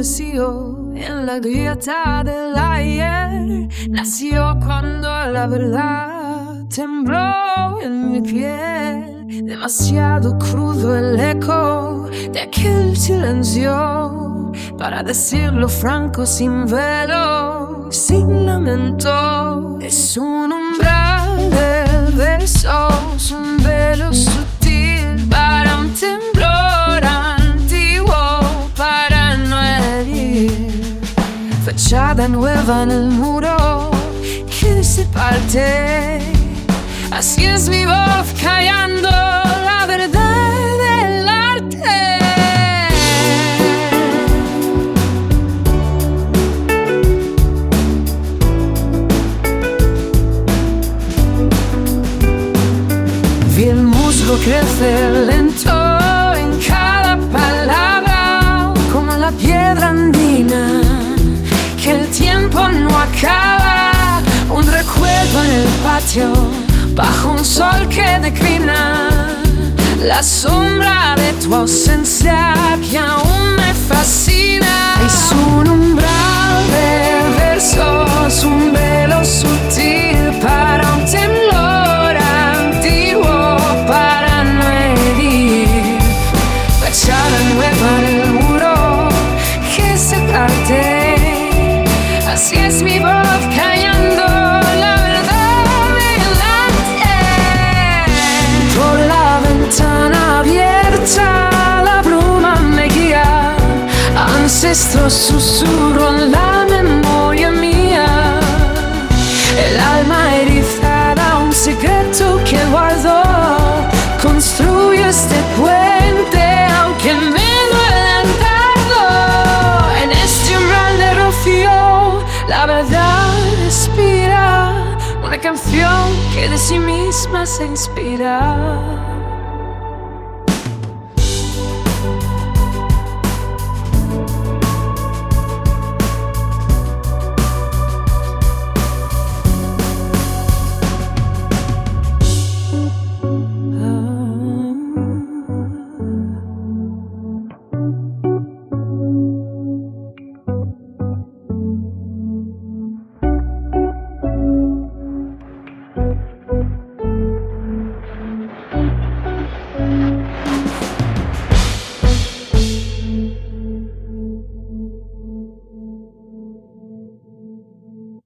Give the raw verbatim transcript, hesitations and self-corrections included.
nació en la grieta del ayer. Nació cuando la verdad tembló en mi piel. Demasiado crudo el eco de aquel silencio para decirlo franco, sin velo, sin lamento. Es un umbral de besos, un velo sutil para un temblor antiguo, para no herir. Fachada nueva en el muro que se parte. Así es mi voz callando la verdad del arte. Vi el musgo crecer lento en cada palabra, como la piedra andina, que el tiempo no acaba. Un recuerdo en el patio, bajo un sol que declina, la sombra de tu ausencia que aún me fascina. Es un umbral de versos, un velo sutil para un temblor antiguo, para no herir. Fachada nueva en el muro que se parte. Así es mi voz callando la verdad delante. Por la ventana abierta la bruma me guía. Ancestros susurran la memoria mía. El alma erizada, un secreto que guardo. Construyo este puente aunque me duele andando. En este umbral de rocío la verdad respira, una canción que de sí misma se inspira.